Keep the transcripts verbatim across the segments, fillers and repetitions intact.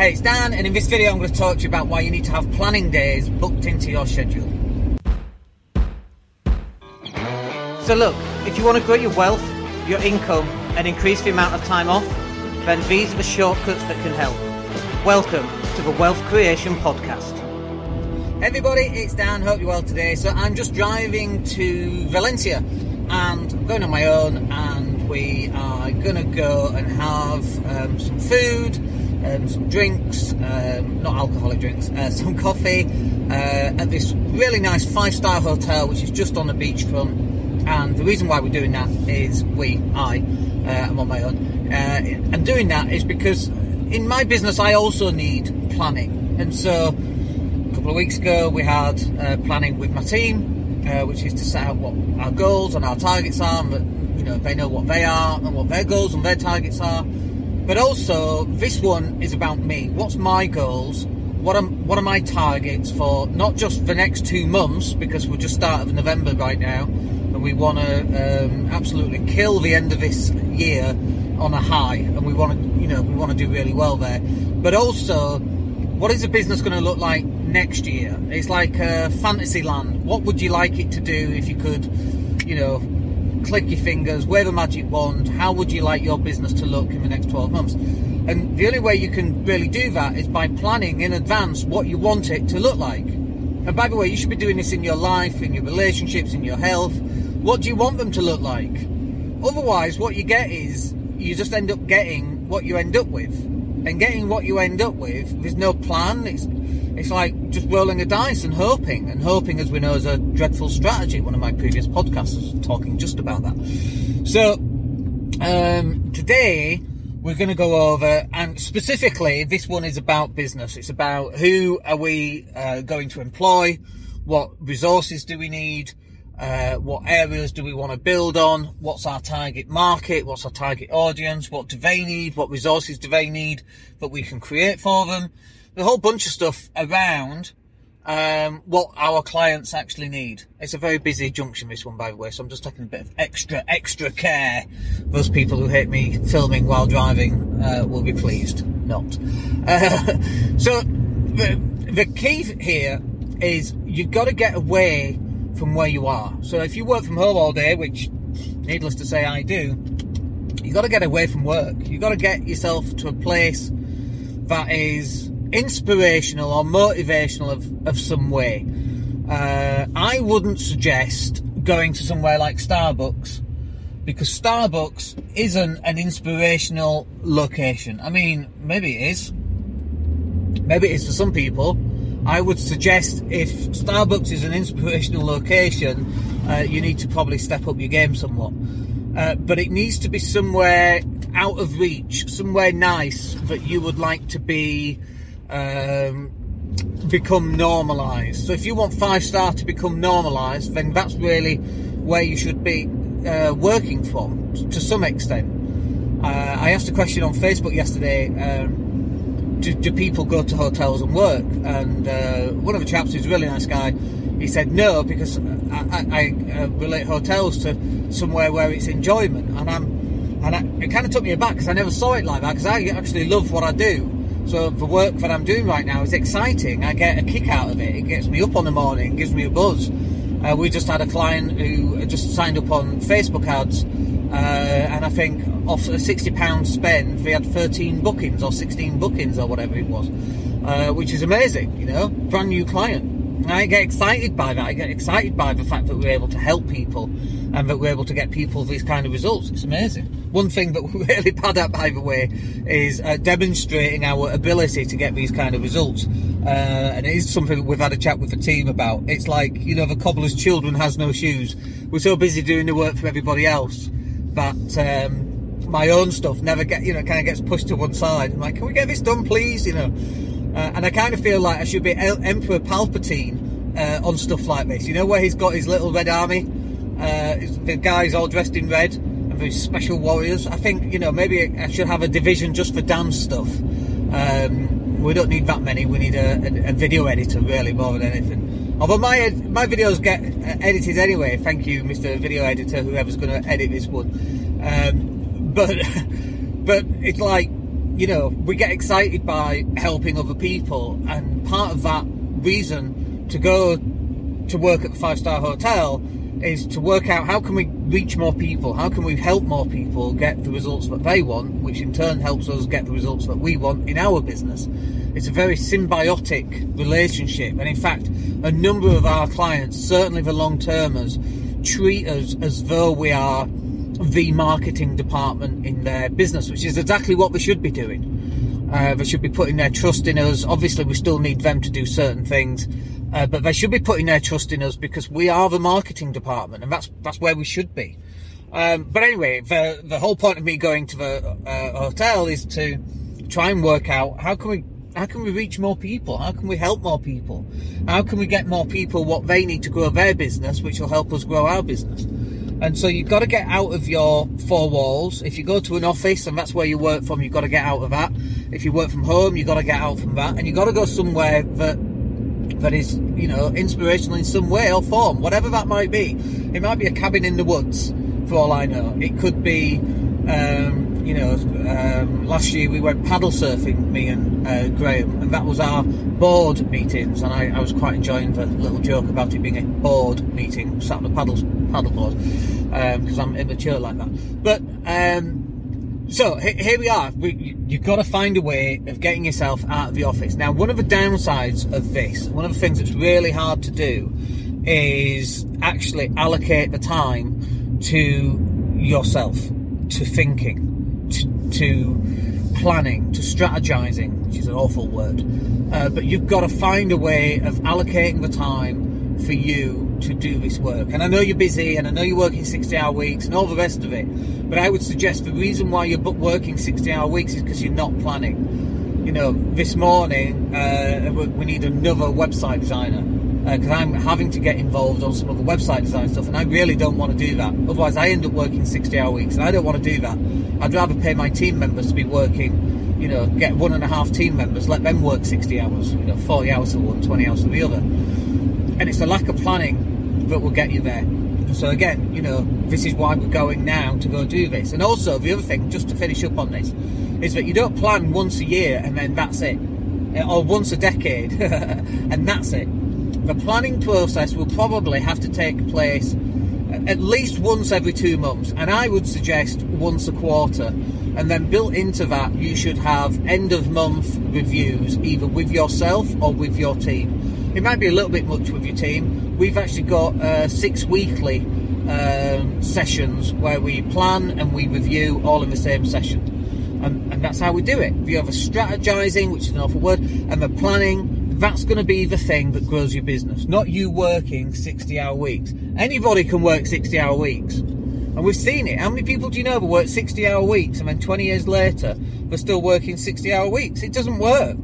Hey, it's Dan, and in this video I'm going to talk to you about why you need to have planning days booked into your schedule. So look, if you want to grow your wealth, your income, and increase the amount of time off, then these are the shortcuts that can help. Welcome to the Wealth Creation Podcast. Hey everybody, it's Dan, hope you're well today. So I'm just driving to Valencia, and I'm going on my own, and we are going to go and have um, some food, um, some drinks, um, not alcoholic drinks, uh, some coffee uh, at this really nice five-star hotel which is just on the beachfront. And the reason why we're doing that is we, I, uh, I'm on my own, uh, and doing that is because in my business I also need planning. And so a couple of weeks ago we had uh, planning with my team, uh, which is to set out what our goals and our targets are, but you know, they know what they are and what their goals and their targets are. But also this one is about me. What's my goals? What are, what are my targets for not just the next two months, because we're just start of November right now, and we want to um, absolutely kill the end of this year on a high, and we want to, you know, we want to do really well there. But also, what is the business going to look like next year? It's like uh, fantasy land. What would you like it to do if you could, you know, click your fingers, wave a magic wand? How would you like your business to look in the next twelve months? And the only way you can really do that is by planning in advance what you want it to look like. And by the way, you should be doing this in your life, in your relationships, in your health. What do you want them to look like? Otherwise, what you get is you just end up getting what you end up with. And getting what you end up with, there's no plan. It's it's like just rolling a dice and hoping. And hoping, as we know, is a dreadful strategy. One of my previous podcasts was talking just about that. So um, today we're going to go over, and specifically this one is about business. It's about who are we uh, going to employ, what resources do we need, uh, what areas do we want to build on, what's our target market, what's our target audience, what do they need, what resources do they need that we can create for them. The whole bunch of stuff around um, what our clients actually need. It's a very busy junction, this one, by the way, so I'm just taking a bit of extra, extra care. Those people who hate me filming while driving uh, will be pleased not. Uh, so the, the key here is you've got to get away from where you are. So if you work from home all day, which needless to say I do, you've got to get away from work. You've got to get yourself to a place that is inspirational or motivational of, of some way. Uh, I wouldn't suggest going to somewhere like Starbucks, because Starbucks isn't an inspirational location. I mean, maybe it is. Maybe it is for some people. I would suggest if Starbucks is an inspirational location, uh, you need to probably step up your game somewhat. Uh, but it needs to be somewhere out of reach, somewhere nice that you would like to be Um, become normalised. So if you want five star to become normalised, then that's really where you should be uh, working from to some extent. Uh, I asked a question on Facebook yesterday, um, do, do people go to hotels and work? And uh, one of the chaps, who's a really nice guy, he said no, because I, I, I uh, relate hotels to somewhere where it's enjoyment. And I'm, and I, it kind of took me aback because I never saw it like that, because I actually love what I do. So the work that I'm doing right now is exciting. I get a kick out of it. It gets me up on the morning, gives me a buzz. Uh, we just had a client who just signed up on Facebook ads, uh, and I think off a sixty pounds spend, they had thirteen bookings or sixteen bookings or whatever it was, uh, which is amazing, you know, brand new client. And I get excited by that. I get excited by the fact that we're able to help people and that we're able to get people these kind of results. It's amazing. One thing that we're really bad at, by the way, is uh, demonstrating our ability to get these kind of results. Uh, and it is something that we've had a chat with the team about. It's like, you know, the cobbler's children has no shoes. We're so busy doing the work for everybody else that um, my own stuff never get, you know, kind of gets pushed to one side. I'm like, can we get this done, please? You know. Uh, and I kind of feel like I should be El- Emperor Palpatine uh, on stuff like this, you know, where he's got his little red army, uh, the guys all dressed in red, and these special warriors. I think, you know, maybe I should have a division just for dance stuff. Um, we don't need that many. We need a, a, a video editor, really, more than anything. Although my ed- my videos get edited anyway. Thank you, Mister Video Editor, whoever's going to edit this one. Um, but but it's like, you know, we get excited by helping other people, and part of that reason to go to work at the five-star hotel is to work out how can we reach more people, how can we help more people get the results that they want, which in turn helps us get the results that we want in our business. It's a very symbiotic relationship, and in fact a number of our clients, certainly the long-termers, treat us as though we are the marketing department in their business, which is exactly what they should be doing. Uh, they should be putting their trust in us. Obviously we still need them to do certain things, Uh, but they should be putting their trust in us because we are the marketing department, and that's that's where we should be. Um, but anyway, the the whole point of me going to the uh, hotel is to try and work out how can we how can we reach more people, how can we help more people, how can we get more people what they need to grow their business, which will help us grow our business. And so you've got to get out of your four walls. If you go to an office and that's where you work from, you've got to get out of that. If you work from home, you've got to get out from that, and you've got to go somewhere that that is, you know, inspirational in some way or form, whatever that might be. It might be a cabin in the woods, for all I know. It could be, um, you know, um, last year we went paddle surfing, me and uh, Graham, and that was our board meetings, and I, I was quite enjoying the little joke about it being a board meeting, sat on a paddle paddleboard, because um, I'm immature like that. But um, so here we are. We, you've got to find a way of getting yourself out of the office. Now, one of the downsides of this, one of the things that's really hard to do, is actually allocate the time to yourself, to thinking, to, to planning, to strategizing, which is an awful word. Uh, but you've got to find a way of allocating the time for you to do this work. And I know you're busy, and I know you're working sixty hour weeks and all the rest of it, but I would suggest the reason why you're working sixty hour weeks is because you're not planning. You know, this morning uh, we need another website designer, because uh, I'm having to get involved on some of the website design stuff, and I really don't want to do that. Otherwise I end up working sixty hour weeks, and I don't want to do that. I'd rather pay my team members to be working, you know, get one and a half team members, let them work sixty hours, you know, forty hours for one, twenty hours for the other. And it's the lack of planning that will get you there. So again, you know, this is why we're going now to go do this. And also the other thing, just to finish up on this, is that you don't plan once a year and then that's it, or once a decade and that's it. The planning process will probably have to take place at least once every two months, and I would suggest once a quarter. And then built into that, you should have end of month reviews, either with yourself or with your team. It might be a little bit much with your team. We've actually got uh, six weekly um, sessions where we plan and we review all in the same session. And, and that's how we do it. We have a strategizing, which is an awful word, and the planning. That's going to be the thing that grows your business, not you working sixty hour weeks. Anybody can work sixty hour weeks. And we've seen it. How many people do you know that work sixty hour weeks and then twenty years later they're still working sixty hour weeks? It doesn't work.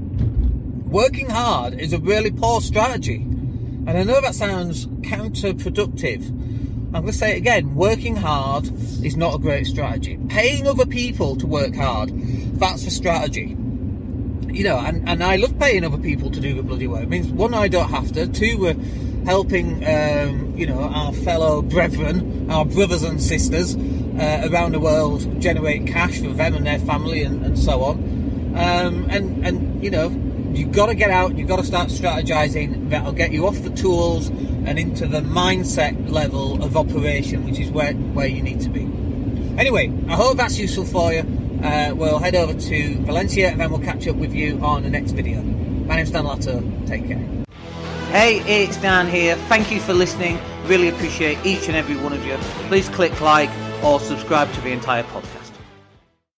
Working hard is a really poor strategy. And I know that sounds counterproductive. I'm going to say it again. Working hard is not a great strategy. Paying other people to work hard, that's the strategy. You know, and, and I love paying other people to do the bloody work. It means, one, I don't have to. Two, we're helping, um, you know, our fellow brethren, our brothers and sisters uh, around the world generate cash for them and their family and, and so on. Um, and, and, you know, you've got to get out, you've got to start strategizing. That'll get you off the tools and into the mindset level of operation, which is where, where you need to be. Anyway, I hope that's useful for you. Uh, we'll head over to Valencia and then we'll catch up with you on the next video. My name's Dan Latto. Take care. Hey, it's Dan here. Thank you for listening. Really appreciate each and every one of you. Please click like or subscribe to the entire podcast.